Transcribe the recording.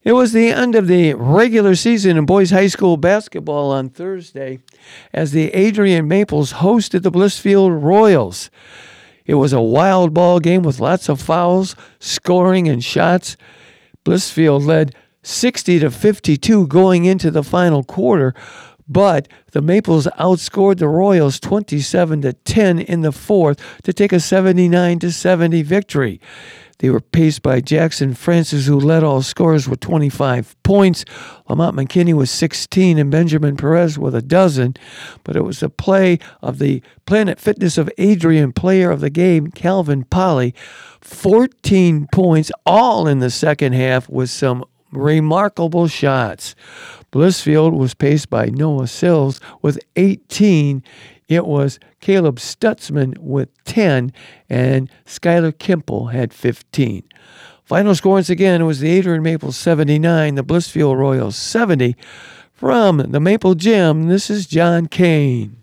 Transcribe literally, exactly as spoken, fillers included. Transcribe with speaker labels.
Speaker 1: It was the end of the regular season in boys high school basketball on Thursday as the Adrian Maples hosted the Blissfield Royals. It was a wild ball game with lots of fouls, scoring, and shots. Blissfield led sixty to fifty-two going into the final quarter, but the Maples outscored the Royals twenty-seven to ten in the fourth to take a seventy-nine to seventy victory. They were paced by Jackson Francis, who led all scorers with twenty-five points. Lamont McKinney with sixteen and Benjamin Perez with a dozen. But it was the play of the Planet Fitness of Adrian player of the game, Calvin Polly. fourteen points, all in the second half with some remarkable shots. Blissfield was paced by Noah Sills with eighteen. It was Caleb Stutzman with ten, and Skylar Kimple had fifteen. Final score once again was the Adrian Maples seventy-nine, the Blissfield Royals seventy. From the Maple Gym, this is John Kane.